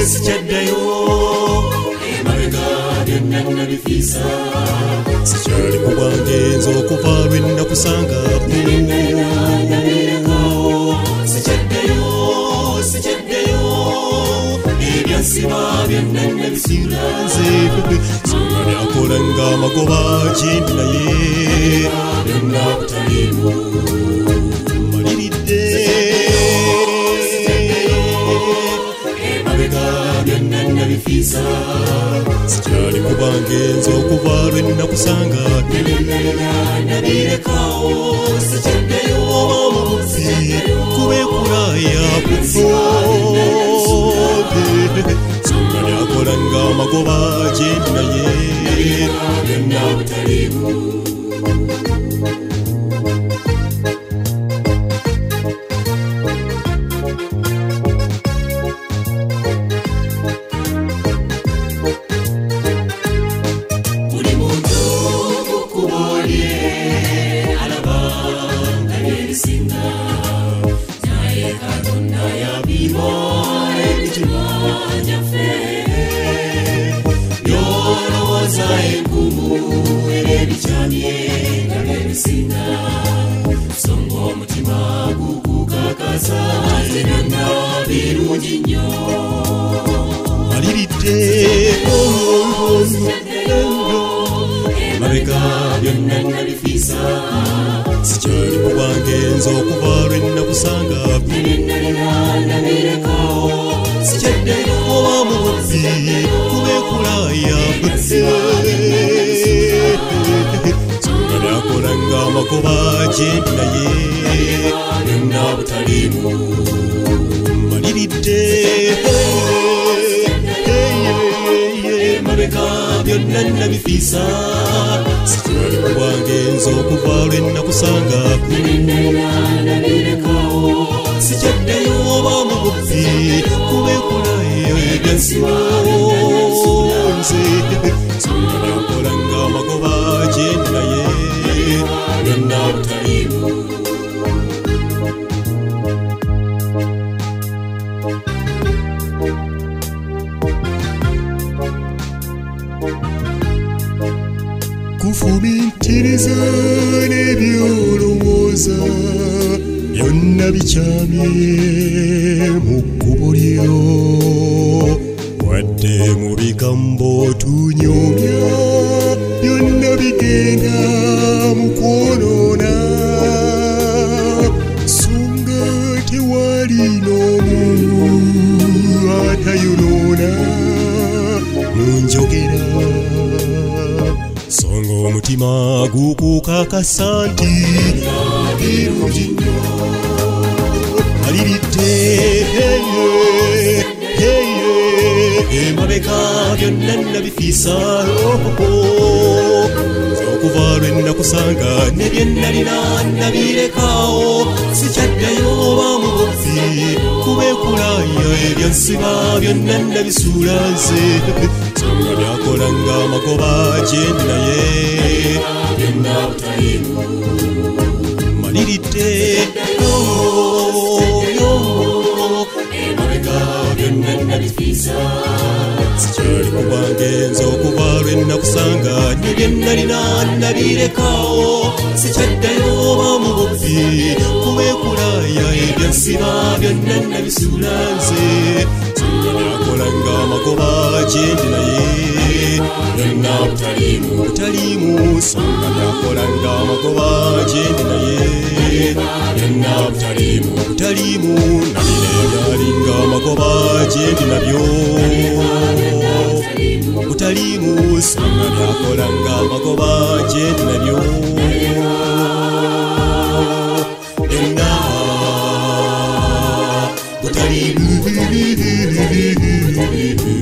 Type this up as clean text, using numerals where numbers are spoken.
sikyaddayo emabega byonna nabifisa sikyali ku bwange nze okuva lwe nakusanga sikyaddayo ebyansiba byonna nabisula nze songa lyakola nga amagoba kindi naye byonna butaliimu maliridde emabega byonna nabifisa sikyali ku bwange nze okuva lwe nakusanga nabirekawo sikyaddayo omubuzi kubekulaya kufobe songa lyakola nga amagoba kindi naye byonna butaliimu maliridde emabega byonna nabifisa sikyali ku bwange nze okuva lwe nakusanga sikyaddayo oba mubuzi kubekulaya songa lyakola nga amagoba kyendi naye byonna butaliimu maliridde emabega byonna nabifisa sikyali ku bwange nze okuva lwe nakusanga sikyaddayo oba mubuzi kubekulaya ebyansiba nze songa lyakola nga amagoba kyendi naye byonna butaliimu kufumintiriza n'ebyolowooza byonna bikyamye mu kkubo lyo wadde mu bigambo tunyoomya byonna bigenda mu kwonoona songa tewali n'omu atayonoona mu njogera songa omutima gukukakasa nti birungi nnyo maliridde emabega byonna nabifisa okuva lwe nakusanga ne bye nalina nabirekawo sikyaddayo oba mubuzi kubekulaya ebyansiba byonna nabisuula nze songa lyakola nga amagoba kyendi naye byonna butaliimu maliridde emabega byonna nabifisa sikyali ku bwange nze okuva lwe nakusanga ne bye nalina nabirekawo sikyaddayo oba mubuzi kubekulaya ebyansiba byonna nabisuula nze songa lyakola nga amagoba kyendi naye byonna butaliimu songa lyakola nga amagoba kyendi naye byonna butaliimu nabino ebyali nga amagoba kyendi nabyo butaliimu songa lyakola nga amagoba kyendi nabyo byonna butaliimu